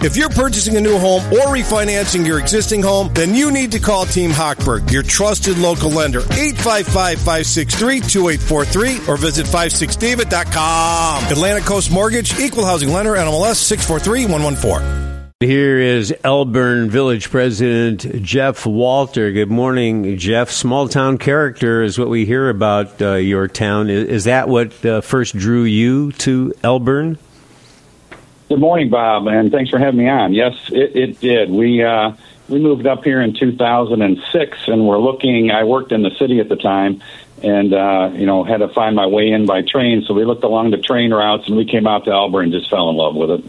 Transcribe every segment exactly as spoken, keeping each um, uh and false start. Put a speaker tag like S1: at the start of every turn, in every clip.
S1: If you're purchasing a new home or refinancing your existing home, then you need to call Team Hochberg, your trusted local lender. eight five five, five six three, two eight four three or visit five six david dot com. Atlantic Coast Mortgage, Equal Housing Lender, N M L S six four three one one four.
S2: Here is Elburn Village President Jeff Walter. Good morning, Jeff. Small town character is what we hear about uh, your town. Is, is that what uh, first drew you to Elburn?
S3: Good morning, Bob, and thanks for having me on. Yes, it, it did. We uh, we moved up here in two thousand six, and we're looking. I worked in the city at the time, and uh, you know had to find my way in by train. So we looked along the train routes, and we came out to Elburn and just fell in love with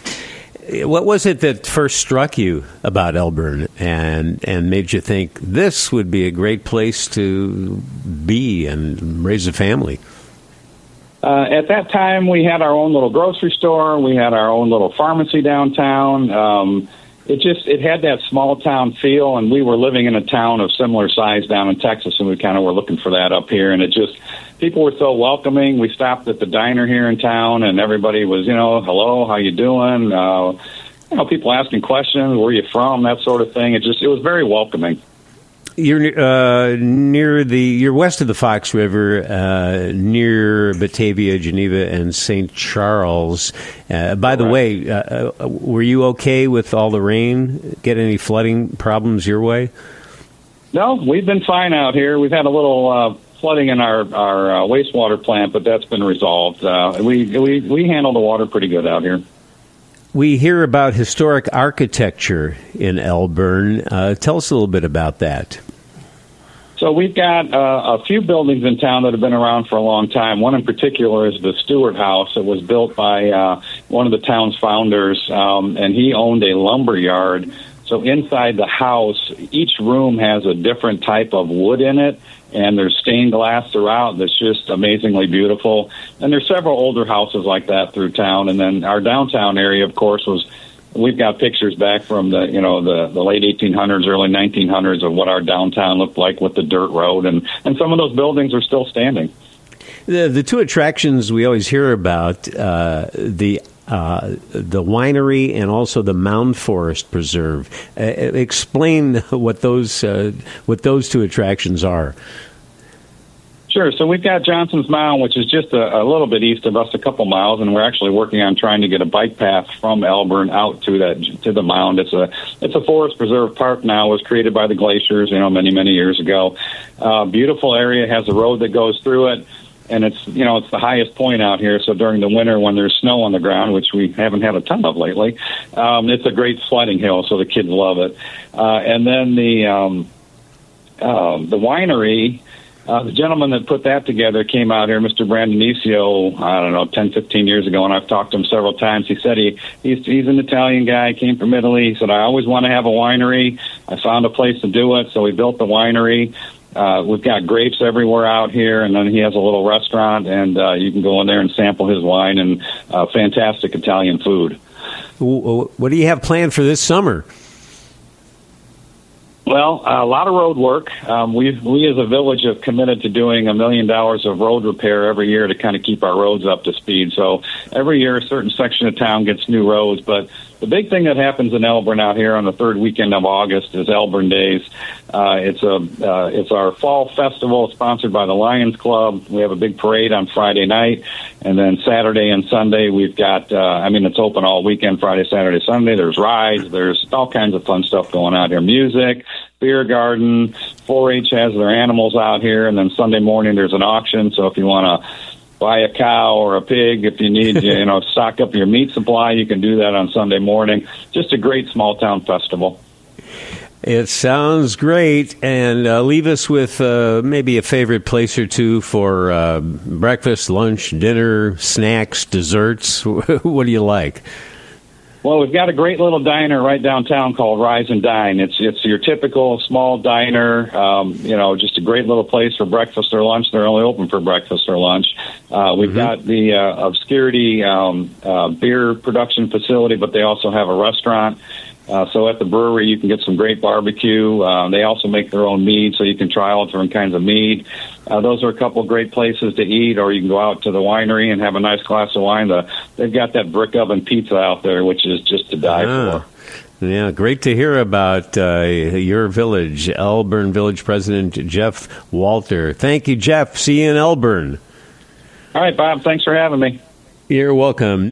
S3: it.
S2: What was it that first struck you about Elburn and and made you think this would be a great place to be and raise a family?
S3: Uh, at that time, we had our own little grocery store. We had our own little pharmacy downtown. Um, it just it had that small town feel, and we were living in a town of similar size down in Texas, and we kind of were looking for that up here. And it just people were so welcoming. We stopped at the diner here in town, and everybody was, you know, hello, how you doing? Uh, you know, people asking questions, where you from, that sort of thing. It just it was very welcoming.
S2: You're uh, near the. You're west of the Fox River, uh, near Batavia, Geneva, and Saint Charles. Uh, by the way, uh, were you okay with all the rain? Get any flooding problems your way?
S3: No, we've been fine out here. We've had a little uh, flooding in our our uh, wastewater plant, but that's been resolved. Uh, we we we handle the water pretty good out here.
S2: We hear about historic architecture in Elburn. Uh, tell us a little bit about that.
S3: So we've got uh, a few buildings in town that have been around for a long time. One in particular is the Stewart House. It was built by uh, one of the town's founders, um, and he owned a lumber yard. So inside the house, each room has a different type of wood in it, and there's stained glass throughout that's just amazingly beautiful. And there's several older houses like that through town. And then our downtown area, of course, was we've got pictures back from the you know the, the late eighteen hundreds, early nineteen hundreds of what our downtown looked like with the dirt road, and, and some of those buildings are still standing.
S2: The the two attractions we always hear about, uh, the Uh, the winery and also the Mound Forest Preserve. Uh, explain what those uh, what those two attractions are.
S3: Sure. So we've got Johnson's Mound, which is just a, a little bit east of us, a couple miles, and we're actually working on trying to get a bike path from Elburn out to that to the mound. It's a it's a forest preserve park now. It was created by the glaciers, you know, many many years ago. Uh, beautiful area, has a road that goes through it. And it's, you know, it's the highest point out here. So during the winter when there's snow on the ground, which we haven't had a ton of lately, um, it's a great sledding hill. So the kids love it. Uh, and then the, um, uh, the winery, uh, the gentleman that put that together came out here, Mister Brandonicio, I don't know, ten, fifteen years ago. And I've talked to him several times. He said he, he's, he's an Italian guy, came from Italy. He said, I always want to have a winery. I found a place to do it. So we built the winery. Uh, we've got grapes everywhere out here, and then he has a little restaurant, and uh, you can go in there and sample his wine and uh, fantastic Italian food.
S2: What do you have planned for this summer?
S3: Well, a lot of road work. Um, we we as a village have committed to doing a million dollars of road repair every year to kind of keep our roads up to speed. So every year a certain section of town gets new roads, but the big thing that happens in Elburn out here on the third weekend of August is Elburn Days. Uh, it's a uh, it's our fall festival sponsored by the Lions Club. We have a big parade on Friday night, and then Saturday and Sunday we've got. Uh, I mean, it's open all weekend, Friday, Saturday, Sunday. There's rides. There's all kinds of fun stuff going on here. Music, beer garden, four H has their animals out here, and then Sunday morning there's an auction. So if you want to buy a cow or a pig, if you need, you know, stock up your meat supply, you can do that on Sunday morning. Just a great small town festival.
S2: It sounds great. And uh, leave us with uh, maybe a favorite place or two for uh, breakfast, lunch, dinner, snacks, desserts. What do you like?
S3: Well, we've got a great little diner right downtown called Rise and Dine. It's it's your typical small diner, um, you know, just a great little place for breakfast or lunch. They're only open for breakfast or lunch. Uh, we've mm-hmm. got the uh, Obscurity um, uh, beer production facility, but they also have a restaurant. Uh, so at the brewery, you can get some great barbecue. Uh, they also make their own mead, so you can try all different kinds of mead. Uh, those are a couple great places to eat, or you can go out to the winery and have a nice glass of wine. The, they've got that brick oven pizza out there, which is just to die
S2: ah.
S3: for.
S2: Yeah, great to hear about uh, your village, Elburn Village President Jeff Walter. Thank you, Jeff. See you in Elburn.
S3: All right, Bob. Thanks for having me.
S2: You're welcome.